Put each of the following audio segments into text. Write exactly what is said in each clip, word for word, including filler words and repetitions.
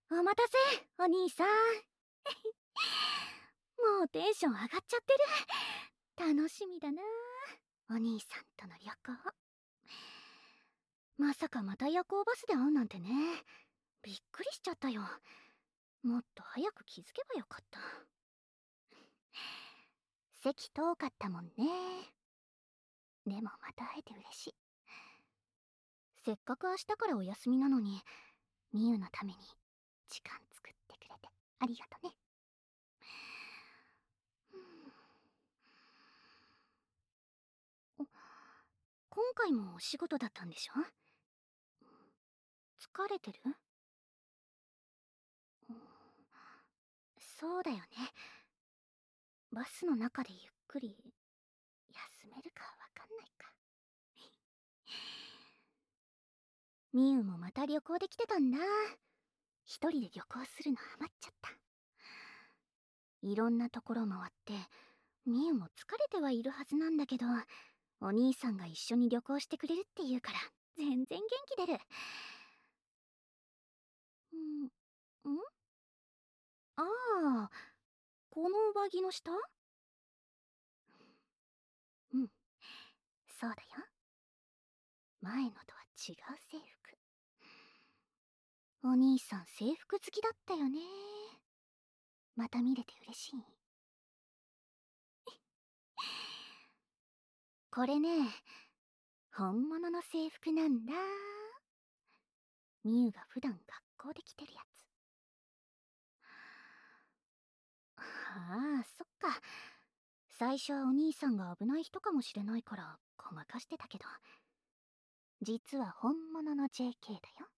お待たせ、お兄さん。もうテンション上がっちゃってる。楽しみだな、お兄さんとの旅行。まさかまた夜行バスで会うなんてね。びっくりしちゃったよ。もっと早く気づけばよかった。席遠かったもんね。でもまた会えて嬉しい。せっかく明日からお休みなのに、みゆのために時間作ってくれてありがとね。今回もお仕事だったんでしょ？疲れてる？そうだよね。バスの中でゆっくり休めるかわかんないか。みゆもまた旅行で来てたんだ。一人で旅行するのハマっちゃった。いろんなところ回ってみゆも疲れてはいるはずなんだけど、お兄さんが一緒に旅行してくれるって言うから全然元気出る。んんああ、この上着の下？うん、そうだよ。前のとは違う制服。お兄さん制服好きだったよね。また見れて嬉しい。これね、本物の制服なんだ。みゆが普段学校で着てるやつ。ああ、そっか。最初はお兄さんが危ない人かもしれないからごまかしてたけど、実は本物の ジェーケー だよ。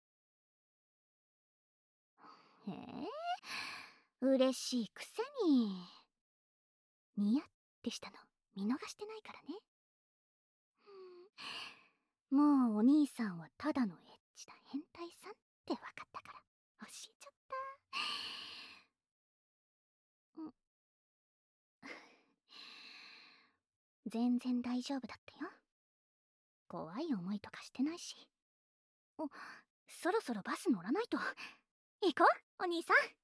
へえ、嬉しいくせに。ニヤってしたの見逃してないからね。もうお兄さんはただのエッチな変態さんって分かったから教えちゃった。ん全然大丈夫だったよ。怖い思いとかしてないし。お、そろそろバス乗らないと。行こう、お兄さん。